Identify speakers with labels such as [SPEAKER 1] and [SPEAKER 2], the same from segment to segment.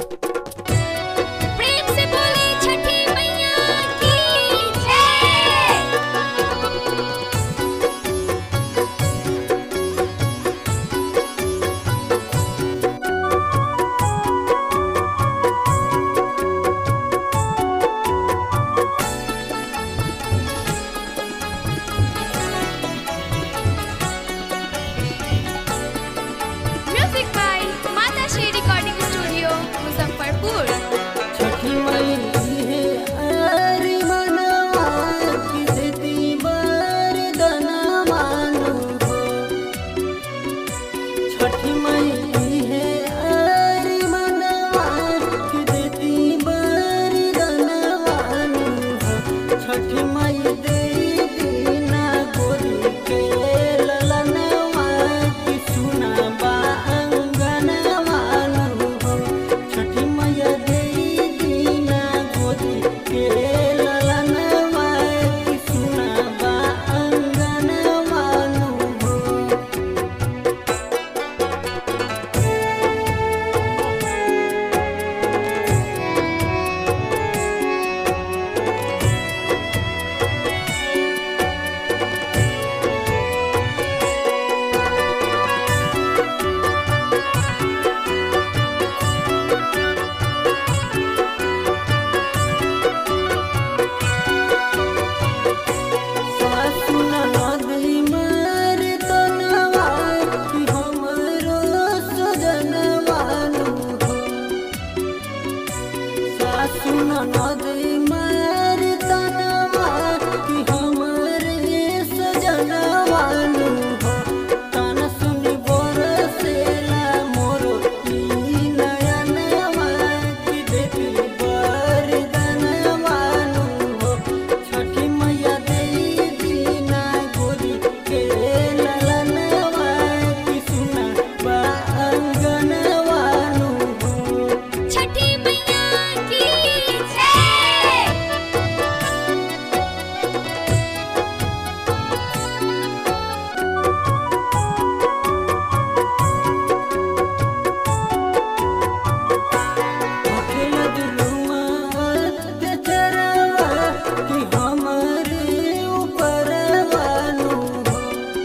[SPEAKER 1] प्रेम से बोले छठी मैया की जय। Music by Mata Shri recording studio Muzaffarpur.
[SPEAKER 2] छठी मई है अरे मनवा की देती वरदान मानो हो। छठी मई है अरे मनवा की देती वरदान मानो हो। छठी मई दे दीना गोरी के ललनवा की सुना बा अंगन मानो हो। छठी मैया दे दीना गोदी के ललनवा की सुना बा अंगन मानो हो। सासु ननदी मार तनवा की हमरो सजनवा नु हो। सासु ननदी मार तनवा की हमरे सजनवा नु हो। तन सुनी बरसेला मोरो ई नयनवा की देती वरदानवा नु हो। छठी मैया दे दीना गोरी के ललनवा की सुना बा अंगनवा नु हो।
[SPEAKER 1] छठी मैया की जय।
[SPEAKER 2] अकेला दिलवा अत्याचारवा की हमरे ऊपरवा नु हो।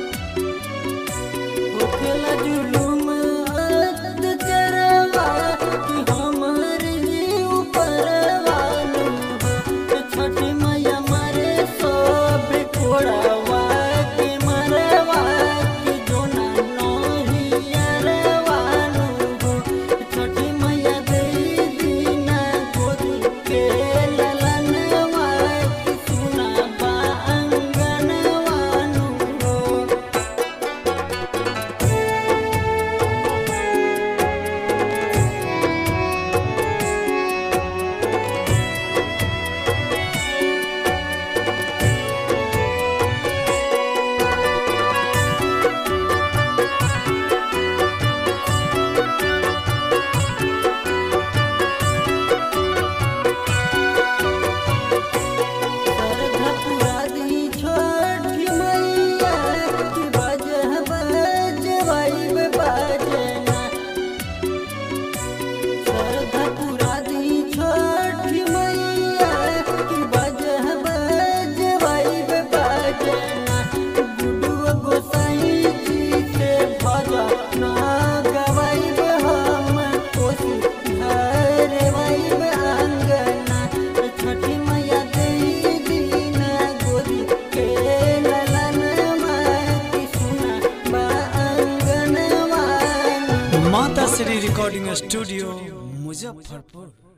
[SPEAKER 2] अकेला जुलुम अत्याचारवा की हमरे ऊपरवा नु हो। छठी मैया मारे सब कोड़वा के मरवा की जोना नहियरवा नु हो। छठी मैया दे दीना गोदी के ललनवा की सुना बा अंगनवा नु हो। श्रद्धा पुरा दी छठी मैया की बजह बजवाइब बाजना। श्रद्धा पुरा दी छठी मैया की बजह बजवाइब बाजना। गुडुआ गोसाई जी से भजन गवाइब हम कोसी धरवाइब अंगना। छठी मैया दे दीना गोदी के ललनवा की सुना बा अंगनवा नु हो।
[SPEAKER 3] माता श्री रिकॉर्डिंग स्टूडियो मुजफ्फरपुर।